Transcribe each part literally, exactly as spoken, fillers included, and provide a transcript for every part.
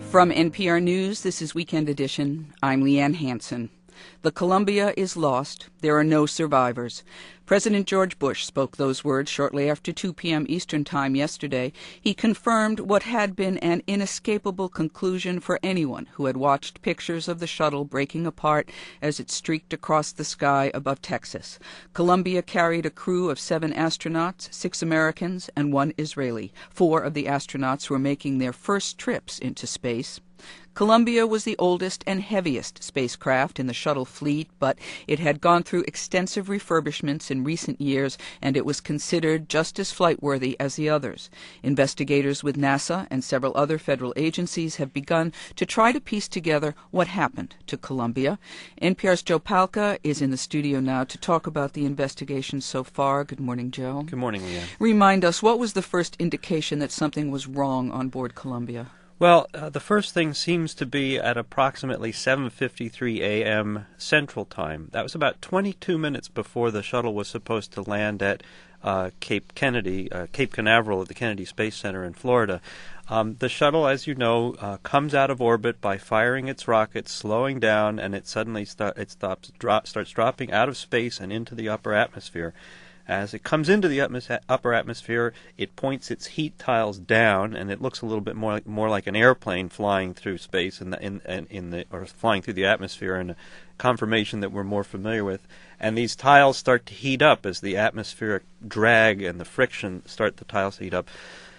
From N P R News, this is Weekend Edition. I'm Leanne Hansen. The Columbia is lost. There are no survivors. President George Bush spoke those words shortly after two p.m. Eastern Time yesterday. He confirmed what had been an inescapable conclusion for anyone who had watched pictures of the shuttle breaking apart as it streaked across the sky above Texas. Columbia carried a crew of seven astronauts, six Americans, and one Israeli. Four of the astronauts were making their first trips into space. Columbia was the oldest and heaviest spacecraft in the shuttle fleet, but it had gone through extensive refurbishments in recent years, and it was considered just as flight-worthy as the others. Investigators with NASA and several other federal agencies have begun to try to piece together what happened to Columbia. N P R's Joe Palca is in the studio now to talk about the investigation so far. Good morning, Joe. Good morning, Leanne. Remind us, what was the first indication that something was wrong on board Columbia? Well, uh, the first thing seems to be at approximately seven fifty-three a.m. Central Time. That was about twenty-two minutes before the shuttle was supposed to land at uh, Cape Kennedy, uh, Cape Canaveral at the Kennedy Space Center in Florida. Um, the shuttle, as you know, uh, comes out of orbit by firing its rockets, slowing down, and it suddenly st- it stops, drop, starts dropping out of space and into the upper atmosphere. As it comes into the atmos- upper atmosphere, it points its heat tiles down, and it looks a little bit more like, more like an airplane flying through space in the, in, in, in the or flying through the atmosphere, in a conformation that we're more familiar with. And these tiles start to heat up as the atmospheric drag and the friction start the tiles to heat up.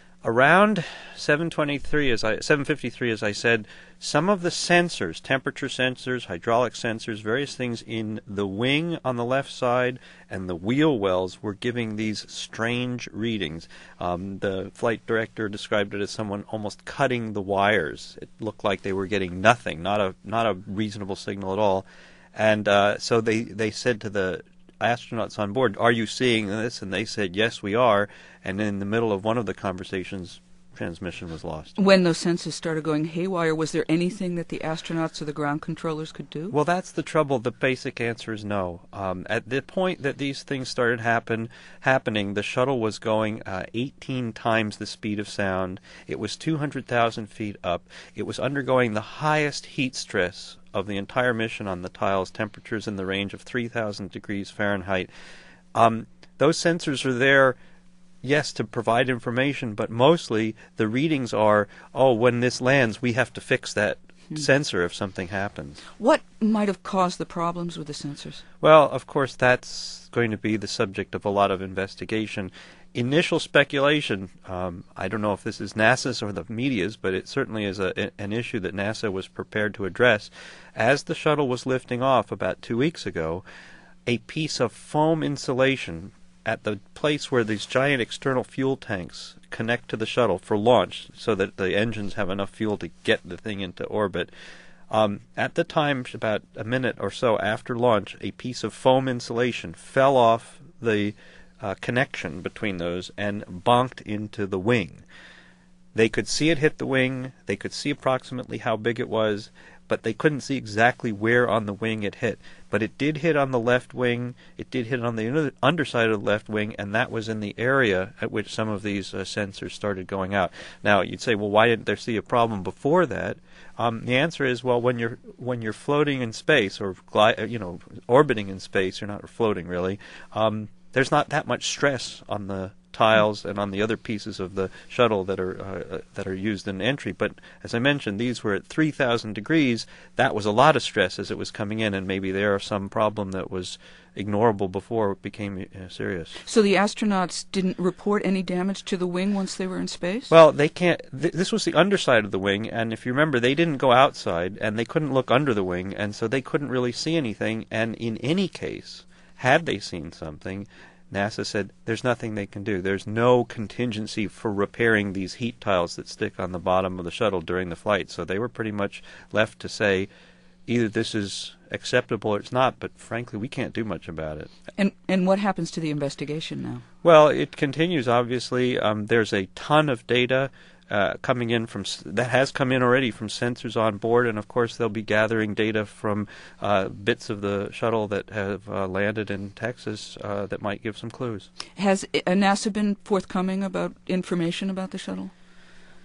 Around seven twenty-three, as I seven fifty-three, as I said, some of the sensors, temperature sensors, hydraulic sensors, various things in the wing on the left side and the wheel wells were giving these strange readings. Um, the flight director described it as someone almost cutting the wires. It looked like they were getting nothing, not a not a reasonable signal at all. And uh, so they, they said to the astronauts on board, "Are you seeing this?" And they said, "Yes, we are." And in the middle of one of the conversations, transmission was lost. When those sensors started going haywire, was there anything that the astronauts or the ground controllers could do? Well, that's the trouble. The basic answer is no. Um, at the point that these things started happen, happening, the shuttle was going uh, eighteen times the speed of sound. It was two hundred thousand feet up. It was undergoing the highest heat stress of the entire mission on the tiles, temperatures in the range of three thousand degrees Fahrenheit. Um, those sensors are there, yes, to provide information, but mostly the readings are, oh, when this lands, we have to fix that hmm. sensor if something happens. What might have caused the problems with the sensors? Well, of course, that's going to be the subject of a lot of investigation. Initial speculation, um, I don't know if this is NASA's or the media's, but it certainly is a, an issue that NASA was prepared to address. As the shuttle was lifting off about two weeks ago, a piece of foam insulation at the place where these giant external fuel tanks connect to the shuttle for launch so that the engines have enough fuel to get the thing into orbit. Um, at the time, about a minute or so after launch, a piece of foam insulation fell off the uh, connection between those and bonked into the wing. They could see it hit the wing. They could see approximately how big it was, but they couldn't see exactly where on the wing it hit. But it did hit on the left wing, it did hit on the underside of the left wing, and that was in the area at which some of these uh, sensors started going out. Now, you'd say, well, why didn't there see a problem before that? Um, the answer is, well, when you're when you're floating in space, or gli- you know, orbiting in space, you're not floating really, um, there's not that much stress on the tiles and on the other pieces of the shuttle that are uh, that are used in entry. But as I mentioned, these were at three thousand degrees. That was a lot of stress as it was coming in, and maybe there was some problem that was ignorable before it became uh, serious. So the astronauts didn't report any damage to the wing once they were in space? Well, they can't. Th- this was the underside of the wing, and if you remember, they didn't go outside, and they couldn't look under the wing, and so they couldn't really see anything. And in any case, had they seen something, NASA said there's nothing they can do. There's no contingency for repairing these heat tiles that stick on the bottom of the shuttle during the flight. So they were pretty much left to say either this is acceptable or it's not, but frankly, we can't do much about it. And and what happens to the investigation now? Well, it continues, obviously. Um, there's a ton of data uh, coming in from that has come in already from sensors on board, and of course they'll be gathering data from uh, bits of the shuttle that have uh, landed in Texas uh, that might give some clues. Has uh, NASA been forthcoming about information about the shuttle?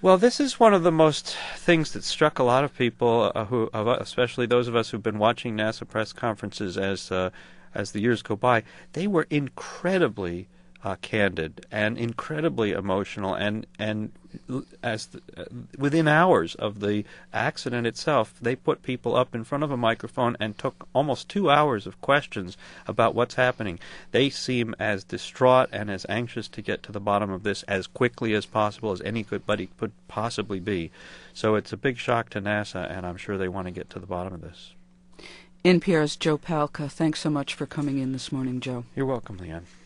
Well, this is one of the most things that struck a lot of people, uh, who, uh, especially those of us who've been watching NASA press conferences as uh, as the years go by. They were incredibly uh, candid and incredibly emotional, and and as the, uh, within hours of the accident itself, they put people up in front of a microphone and took almost two hours of questions about what's happening. They seem as distraught and as anxious to get to the bottom of this as quickly as possible as anybody could possibly be. So it's a big shock to NASA, and I'm sure they want to get to the bottom of this. N P R's Joe Palca, thanks so much for coming in this morning, Joe. You're welcome, Leanne.